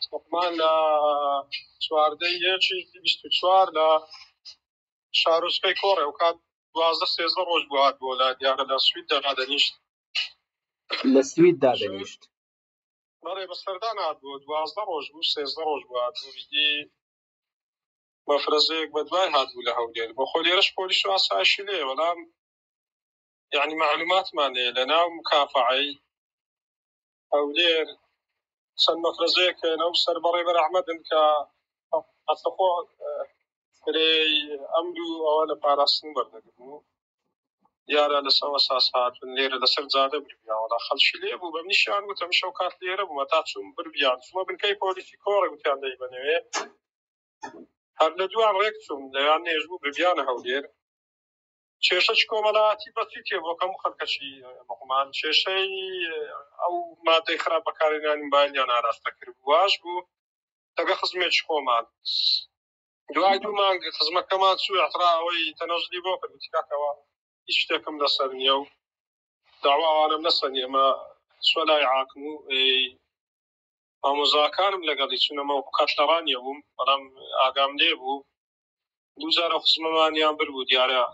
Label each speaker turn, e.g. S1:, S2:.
S1: لقمان لە چواردەی یەکی 24 لە شارۆچکەی کۆڕێ و کات 12-13 ڕۆژ بوو هات بۆ لای دیارە لە سویددا دادەنیشت.
S2: لە سویددا دەنیشت.
S1: بەڵێ بەسەردان هات بوو 12 ڕۆژ بوو 13 ڕۆژ بوو هات بوو. ویدی مەفرەزەیەک بەدوای هات بوو لە هەولێر. بۆ خۆ لێرەش پۆلیس و ئاسایشی لێ، بەڵام یعنی معلوماتمان هەیە لە ناو مکافعەی هەولێر چەند مەفرەزەیەک هێنە و سەربەڕێ بەرەحمەدن کە ئەسەخۆ فرێی ئەمر و ئەوە لە پاراستن بەردەگرن و دیارە لەسەوە ساس هاتن لێرە لەسەر جادە بربیان وەڵا خەڵکی لێ بوو بە منیشیان گوتم شەو کات لێرە بوومە تا چووم بربیان چوومە بنکەی پۆلیسی کۆڕێ گوتیان دەی بنەوێ هەر لە دوان ڕێک چووم لەیان نێژ بوو بربیانە هەولێر. کێشەی کۆمەڵایەتی بەچی تێ بۆ هەموو خەڵکەشی بەقومان کێشەی ئەو مادەی خراپ بەکارهێنانی مۆبایلیان ئاراستە کرد واش بوو لەگە خزمێکی خۆمان. دوای 2 مانگ خزمەکەمان چوو ئەتراوەی تەنەزلی بۆ کرد وتی کاکەوە هیچ شتێکم لەسەر نییە و داواوانم لەسەر نییە ئەمە چوە لای حاکم و مامۆزاکانم لەگەڵی چوونەمە و کاتلەڕانیە بووم بەڵام ئاگام لێ بوو 2 جارە خزمەمانیان بر بوو دیارە